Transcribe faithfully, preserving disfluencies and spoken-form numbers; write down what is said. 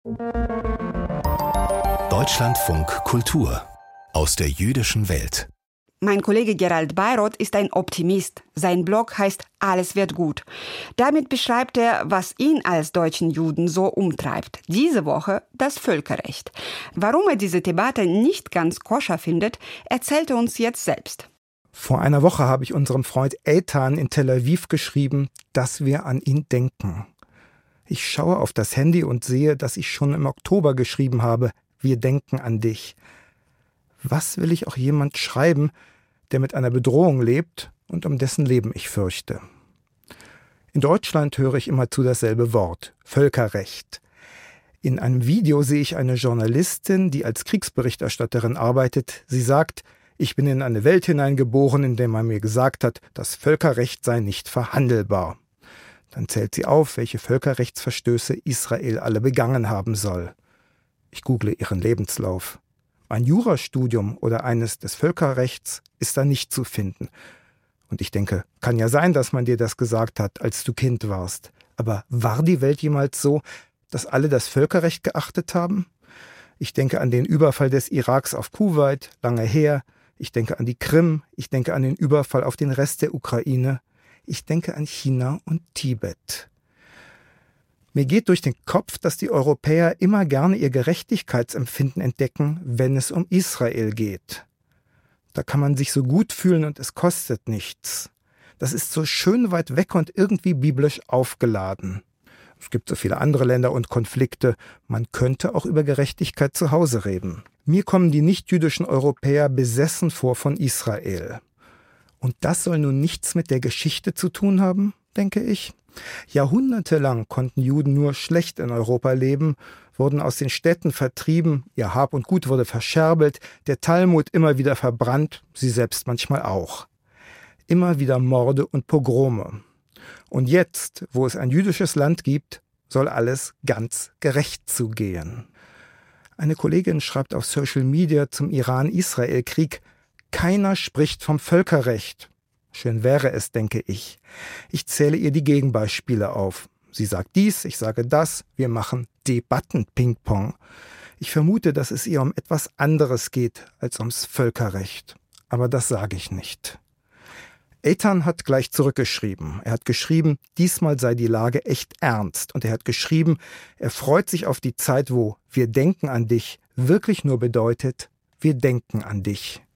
Deutschlandfunk Kultur aus der jüdischen Welt. Mein Kollege Gerald Bayroth ist ein Optimist. Sein Blog heißt Alles wird gut. Damit beschreibt er, was ihn als deutschen Juden so umtreibt. Diese Woche das Völkerrecht. Warum er diese Debatte nicht ganz koscher findet, erzählt er uns jetzt selbst. Vor einer Woche habe ich unserem Freund Eitan in Tel Aviv geschrieben, dass wir an ihn denken. Ich schaue auf das Handy und sehe, dass ich schon im Oktober geschrieben habe, wir denken an dich. Was will ich auch jemand schreiben, der mit einer Bedrohung lebt und um dessen Leben ich fürchte? In Deutschland höre ich immerzu dasselbe Wort, Völkerrecht. In einem Video sehe ich eine Journalistin, die als Kriegsberichterstatterin arbeitet. Sie sagt, ich bin in eine Welt hineingeboren, in der man mir gesagt hat, das Völkerrecht sei nicht verhandelbar. Dann zählt sie auf, welche Völkerrechtsverstöße Israel alle begangen haben soll. Ich google ihren Lebenslauf. Ein Jurastudium oder eines des Völkerrechts ist da nicht zu finden. Und ich denke, kann ja sein, dass man dir das gesagt hat, als du Kind warst. Aber war die Welt jemals so, dass alle das Völkerrecht geachtet haben? Ich denke an den Überfall des Iraks auf Kuwait, lange her. Ich denke an die Krim. Ich denke an den Überfall auf den Rest der Ukraine. Ich denke an China und Tibet. Mir geht durch den Kopf, dass die Europäer immer gerne ihr Gerechtigkeitsempfinden entdecken, wenn es um Israel geht. Da kann man sich so gut fühlen und es kostet nichts. Das ist so schön weit weg und irgendwie biblisch aufgeladen. Es gibt so viele andere Länder und Konflikte. Man könnte auch über Gerechtigkeit zu Hause reden. Mir kommen die nichtjüdischen Europäer besessen vor von Israel. Und das soll nun nichts mit der Geschichte zu tun haben, denke ich. Jahrhundertelang konnten Juden nur schlecht in Europa leben, wurden aus den Städten vertrieben, ihr Hab und Gut wurde verscherbelt, der Talmud immer wieder verbrannt, sie selbst manchmal auch. Immer wieder Morde und Pogrome. Und jetzt, wo es ein jüdisches Land gibt, soll alles ganz gerecht zugehen. Eine Kollegin schreibt auf Social Media zum Iran-Israel-Krieg, keiner spricht vom Völkerrecht. Schön wäre es, denke ich. Ich zähle ihr die Gegenbeispiele auf. Sie sagt dies, ich sage das, wir machen Debatten-Ping-Pong. Ich vermute, dass es ihr um etwas anderes geht als ums Völkerrecht. Aber das sage ich nicht. Eitan hat gleich zurückgeschrieben. Er hat geschrieben, diesmal sei die Lage echt ernst. Und er hat geschrieben, er freut sich auf die Zeit, wo wir denken an dich wirklich nur bedeutet, wir denken an dich.